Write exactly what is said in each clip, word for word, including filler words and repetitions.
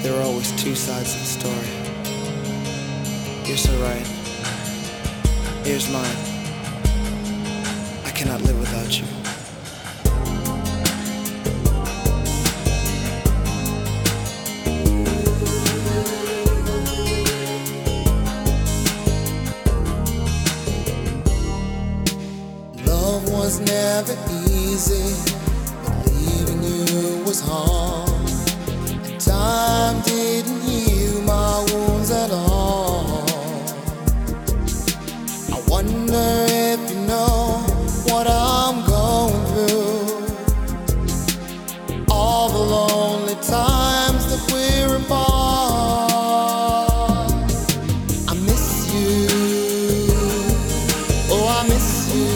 There are always two sides to the story. You're so right. Here's mine. I cannot live without you. Love was never easy, but leaving you was hard. And time didn't heal my wounds at all. I wonder if you know what I'm going through. All the lonely times that we're apart. I miss you. Oh, I miss you.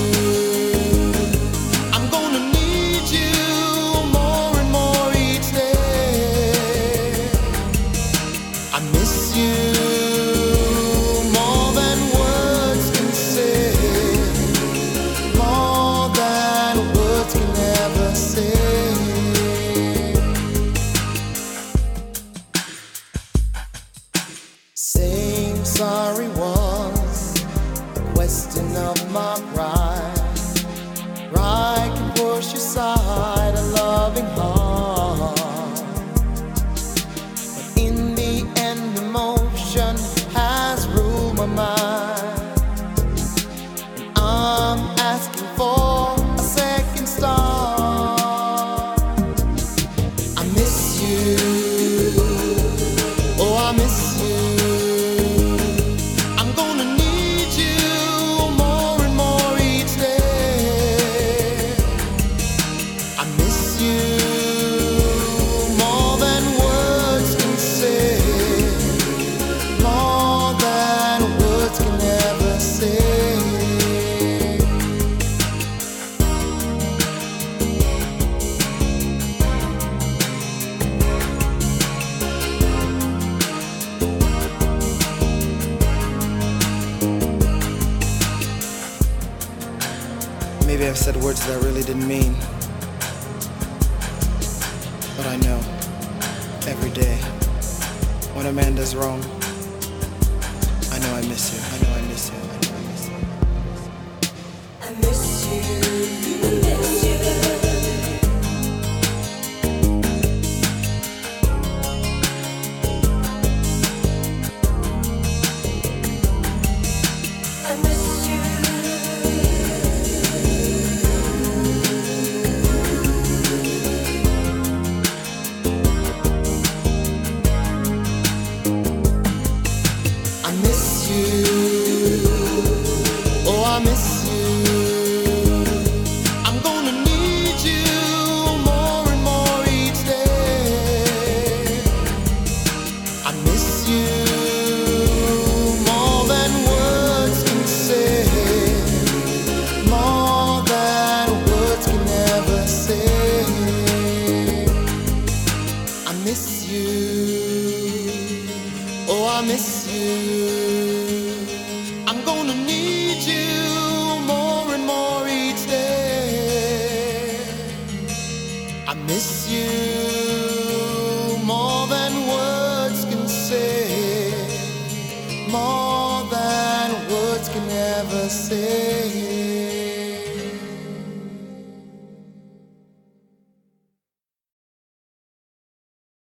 I miss you more than words can say, more than words can ever say. Saying sorry was a question of my pride. Pride can push aside a loving heart. Has ruled my mind, and I'm asking for a second start. I miss you. Oh, I miss you. I'm gonna need you more and more each day. I miss you more than words can say, more than words can ever say. Maybe I've said words that I really didn't mean, but I know every day when a man does wrong, I know I miss you. I know I miss you. I know I miss you. I miss you. I miss you. I miss you. I miss you. Oh, I miss you. I'm gonna need you more and more each day. I miss you more than words can say, more than words can ever say. I miss you. Oh, I miss you. I'm gonna need you more and more each day. I miss you more than words can say, more than words can ever say.